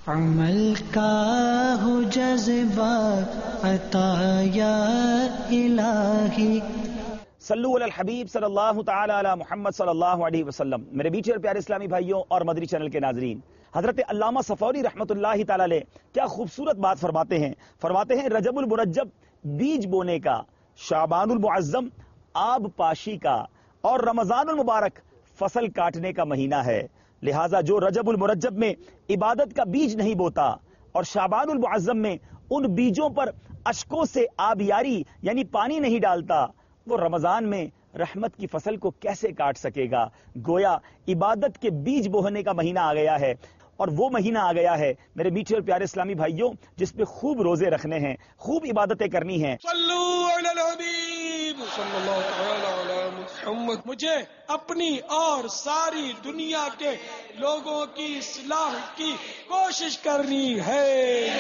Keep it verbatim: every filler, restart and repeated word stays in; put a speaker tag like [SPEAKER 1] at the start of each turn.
[SPEAKER 1] عمل کا ہو جذبہ عطا یا الہی.
[SPEAKER 2] صلو علی الحبیب صلی اللہ تعالی علی محمد صلی اللہ علیہ وسلم. میرے میٹھے اور پیارے اسلامی بھائیوں اور مدری چینل کے ناظرین، حضرت علامہ صفوری رحمۃ اللہ تعالی علیہ کیا خوبصورت بات فرماتے ہیں. فرماتے ہیں رجب المرجب بیج بونے کا، شعبان المعظم آب پاشی کا، اور رمضان المبارک فصل کاٹنے کا مہینہ ہے. لہٰذا جو رجب المرجب میں عبادت کا بیج نہیں بوتا اور شعبان المعظم میں ان بیجوں پر اشکوں سے آبیاری یعنی پانی نہیں ڈالتا، وہ رمضان میں رحمت کی فصل کو کیسے کاٹ سکے گا؟ گویا عبادت کے بیج بونے کا مہینہ آ گیا ہے، اور وہ مہینہ آ گیا ہے میرے میٹھے اور پیارے اسلامی بھائیوں جس پہ خوب روزے رکھنے ہیں، خوب عبادتیں کرنی ہیں.
[SPEAKER 3] صلو علی الحبیب صلی اللہ تعالی علی محمد. مجھے اپنی اور ساری دنیا کے لوگوں کی اصلاح کی کوشش کرنی ہے.